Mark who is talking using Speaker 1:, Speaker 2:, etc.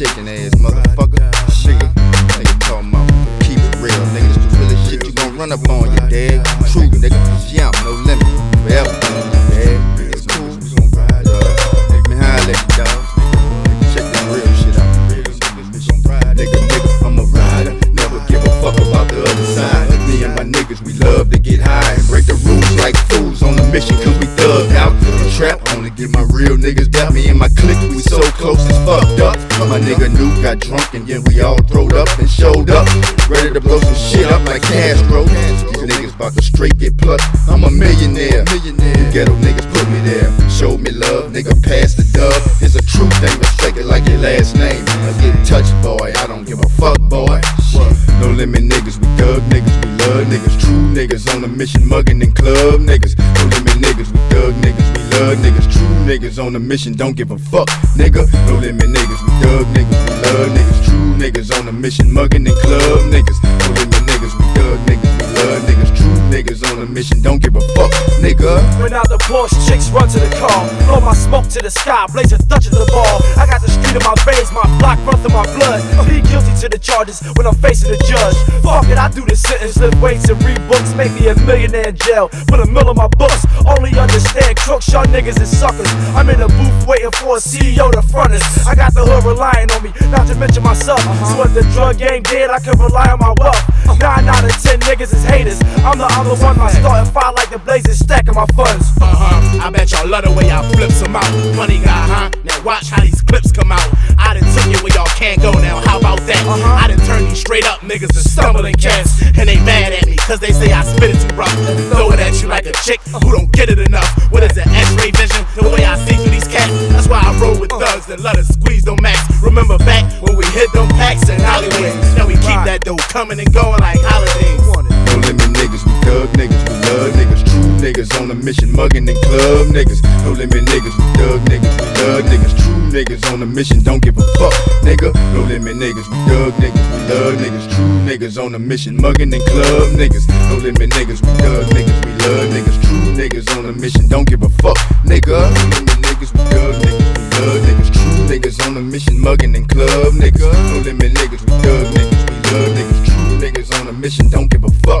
Speaker 1: shaking ass motherfucker. Nigga talking about keep it real, nigga. It's the realest shit you gon' run up on your dad. True, nigga. Yum, no limit. Forever, dad. It's cool. Let me holler at you, dog. Check this real shit out. Nigga, I'm a rider. Never give a fuck about the other side. Me and my niggas, we love to get high and break the rules like fools on a mission, cause we thugged out. The trap only give my real niggas got me and my clique, we so close it's fucked up. My nigga New got drunk and then we all throwed up and showed up, ready to blow some shit up like Castro. These niggas bout to straight get plucked. I'm a millionaire. Ghetto niggas put me there, showed me love, nigga pass the dub. It's a true thing, respect it like your last name. I get touched, boy, I don't give a fuck, boy. No limit niggas, we thug niggas, we love niggas, true niggas on a mission, mugging in club niggas. No limit niggas, we thug niggas, we love niggas, true niggas on a mission, don't give a fuck, nigga. No limit niggas, we thug niggas, we love niggas, true niggas on a mission, mugging in club niggas. No limit niggas, we thug niggas, we love niggas, true niggas on a mission, don't give a fuck, nigga.
Speaker 2: When out the Porsche, chicks run to the car, blow my smoke to the sky, blaze a Dutch in the ball. I got the street in my veins, my block run through my blood. Be guilty to the charges when I'm facing the judge. Fuck it, I do this sentence, lift weights and read books, make me a millionaire in jail, put a mill on my books. Only understand crooks, y'all niggas is suckers. I'm in the booth waiting for a CEO to front us. I got the hood relying on me, not to mention myself. So if the drug game dead, I can rely on my wealth. 9 out of 10 niggas is haters. I'm the other one, my starting fire like the blazing stacking my funds.
Speaker 3: I bet y'all love the way I flip some out. Funny guy, huh? Now watch how these clips come out. I done took it where y'all can't go now, how about that? I done turned these straight up niggas to stumbling cats. And they mad at me, cause they say I spit it too rough. Throw it at you like a chick who don't get it enough. What is it, X-ray vision? The way I see through these cats. That's why I roll with thugs that let us squeeze them max. Remember back when we hit them packs in Hollywood? Now we keep that dough coming and going like holidays.
Speaker 1: No limit niggas, we thug niggas, we love niggas, true niggas on a mission, mugging in club niggas. No limit niggas, we thug niggas, we love niggas, true niggas on a mission, don't give a fuck, nigga. No limit niggas, we thug niggas, we love niggas, true niggas on a mission, mugging in club niggas. No limit niggas, we thug niggas, we love niggas, true niggas on a mission, don't give a fuck, nigga. No limit niggas, we thug niggas, we love niggas, true niggas on a mission, mugging in club niggas. No limit niggas, we thug niggas, we love niggas, true niggas on a mission, don't give a fuck.